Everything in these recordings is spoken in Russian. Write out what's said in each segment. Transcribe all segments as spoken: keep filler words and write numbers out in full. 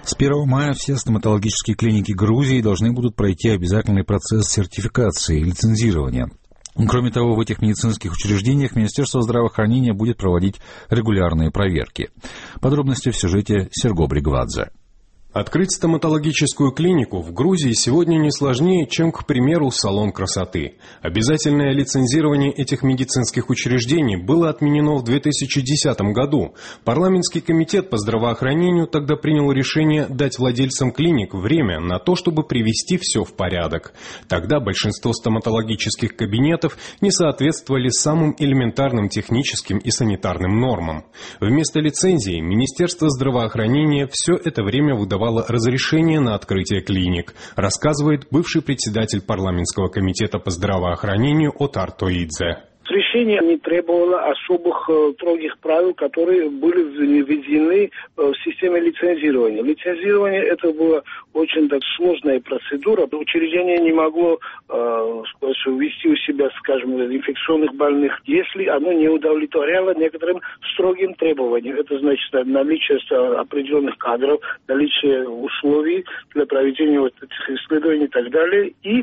С первого мая все стоматологические клиники Грузии должны будут пройти обязательный процесс сертификации и лицензирования. Кроме того, в этих медицинских учреждениях Министерство здравоохранения будет проводить регулярные проверки. Подробности в сюжете Серго Бригвадзе. Открыть стоматологическую клинику в Грузии сегодня не сложнее, чем, к примеру, салон красоты. Обязательное лицензирование этих медицинских учреждений было отменено в две тысячи десятом году. Парламентский комитет по здравоохранению тогда принял решение дать владельцам клиник время на то, чтобы привести все в порядок. Тогда большинство стоматологических кабинетов не соответствовали самым элементарным техническим и санитарным нормам. Вместо лицензии Министерство здравоохранения все это время выдавало разрешение на открытие клиник, рассказывает бывший председатель парламентского комитета по здравоохранению Отар Тоидзе. Решение не требовало особых э, строгих правил, которые были введены э, в системе лицензирования. Лицензирование это была очень так сложная процедура. Учреждение не могло э, ввести у себя, скажем, инфекционных больных, если оно не удовлетворяло некоторым строгим требованиям. Это значит наличие определенных кадров, наличие условий для проведения вот этих исследований и так далее, и э,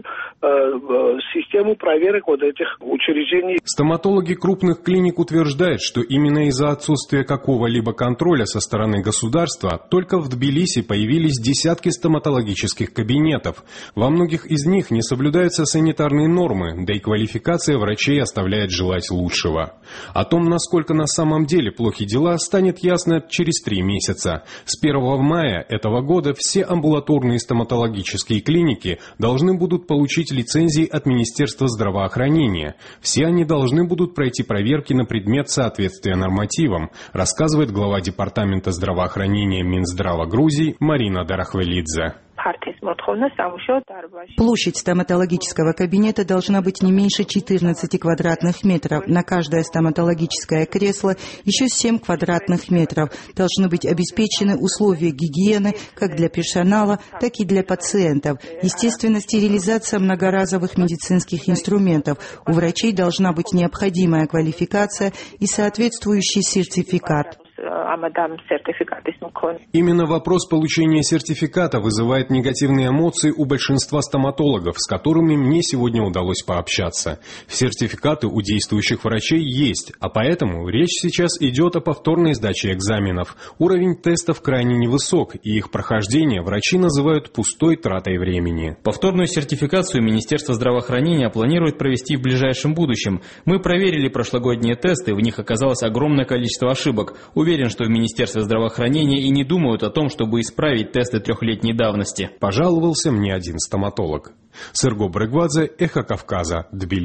э, систему проверок вот этих учреждений. Стоматологи крупных клиник утверждают, что именно из-за отсутствия какого-либо контроля со стороны государства только в Тбилиси появились десятки стоматологических кабинетов. Во многих из них не соблюдаются санитарные нормы, да и квалификация врачей оставляет желать лучшего. О том, насколько на самом деле плохи дела, станет ясно через три месяца. С первого мая этого года все амбулаторные стоматологические клиники должны будут получить лицензии от Министерства здравоохранения. Все они должны должны будут пройти проверки на предмет соответствия нормативам, рассказывает глава департамента здравоохранения Минздрава Грузии Марина Дарахвелидзе. Площадь стоматологического кабинета должна быть не меньше четырнадцати квадратных метров. На каждое стоматологическое кресло еще семь квадратных метров. Должны быть обеспечены условия гигиены как для персонала, так и для пациентов. Естественно, стерилизация многоразовых медицинских инструментов. У врачей должна быть необходимая квалификация и соответствующий сертификат. Именно вопрос получения сертификата вызывает негативные эмоции у большинства стоматологов, с которыми мне сегодня удалось пообщаться. Сертификаты у действующих врачей есть, а поэтому речь сейчас идет о повторной сдаче экзаменов. Уровень тестов крайне невысок, и их прохождение врачи называют пустой тратой времени. Повторную сертификацию Министерство здравоохранения планирует провести в ближайшем будущем. Мы проверили прошлогодние тесты, в них оказалось огромное количество ошибок. Уверен, что в Министерстве здравоохранения и не думают о том, чтобы исправить тесты трехлетней давности. Пожаловался мне один стоматолог. Серго Бригвадзе, Эхо Кавказа, Тбилиси.